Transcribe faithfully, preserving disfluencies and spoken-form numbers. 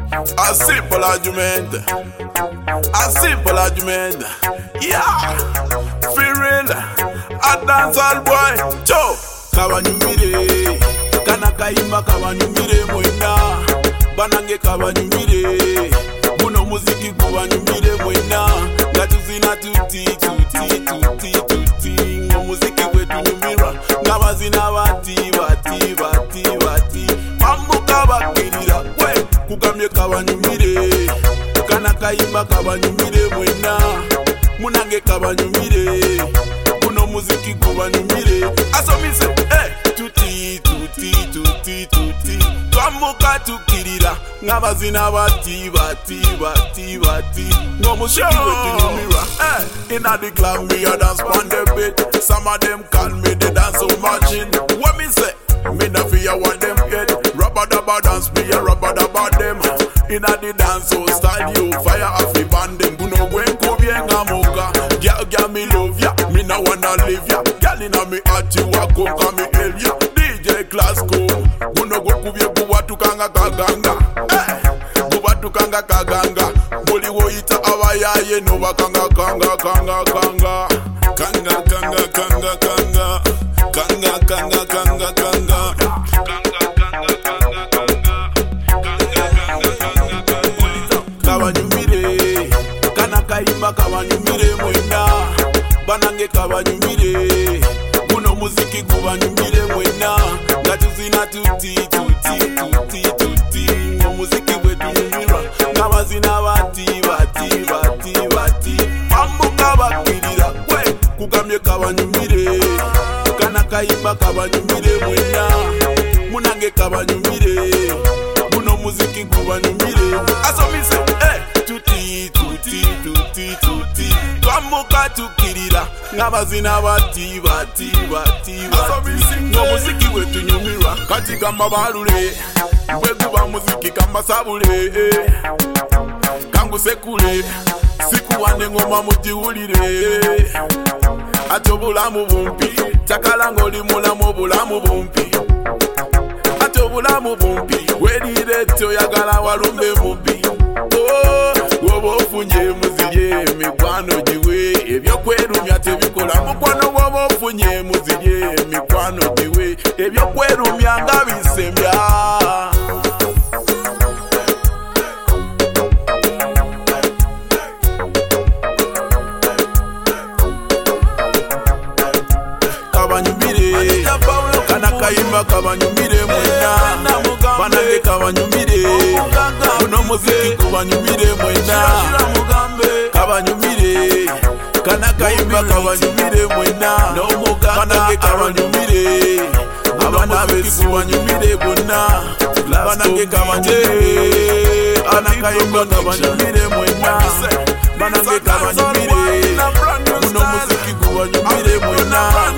A simple argument. A simple argument. Yeah. Feel real. A dancehall boy. Cho. Kabanyumire. Kana kaimba kabanyumire mwena. Banange kabanyumire. Muno muziki kubanyumire mwena. Gatuzina tuti tuti tuti tuti. Ngo muziki kwetu nyumira. Ngabazina bati bati bati bati. Mamuka bakirira. We kukamye kabanyumire. Kana kaimba kabanyumire mwena. Munange kabanyumire. Muno muziki kubanyumire. Asomise eh tuti tuti tuti tuti. Twamuka tukirira. Ngabazina bati bati bati bati. Ngo muziki kwetu nyumira. Eh inna the club me a dance on the beat. Some of them call me the dance machine. What me say? Me na fear what them get. Rubber dabba dance me a rubber dabba them. Inna the dance so style you fire off the band them. Guno gwen kubienga moka. Girl girl me love ya. Me na wanna live ya. Girl inna me heart you a come come me help ya. D J Classico. Guno go kubie buwa tukanga kaganga. Eh. Buwa tukanga kaganga. Boli wo ita awaya ye no wakanga kanga kanga kanga. Kanga kanga kanga kanga. Kanga kanga kanga kanga. Kabanyumire. Kana kaimba kabanyumire mwena. Banange kabanyumire. Muno muziki kubanyumire mwena. Gatuzina tuti tuti tuti tuti. Ngo muziki wetu nyumira. Ngabazina bati bati bati bati. Mamuka bakirira. We kukamye kabanyumire. Kana kaimba kabanyumire mwena. Munange kabanyumire. Muno muziki kubanyumire. Asomise eh tuti tuti tuti tuti. Twamuka tukirira. Ngabazina bati bati bati bati. Ngo muziki wetu nyumira. Kati kamba balule. Bweguba muziki kamba sabule. Kangu sekule. Siku wane ngoma mujiulire. Ato bulamu bumpi. Chakalango limulamu bulamu bumpi. Ato bulamu bumpi. Wedire to yagala walumbe mumpi. Oh, wobo funye muzije mikwano jiwe. Ebyo kwerumya tebikola mukwano wobo funye muzije mikwano jiwe. Ebyo kwerumya ngabisembya. Kabanyumire. Kana kaimba kabanyumire mwena. Banange kabanyumire. Muno muziki kubanyumire mwena. Kabanyumire. Kana kaimba kabanyumire mwena. Banange kabanyumire. Abana besi banyumire bonna. Banange kabanyumire. Kana kaimba kabanyumire mwena. Banange kabanyumire. Muno muziki kubanyumire mwena.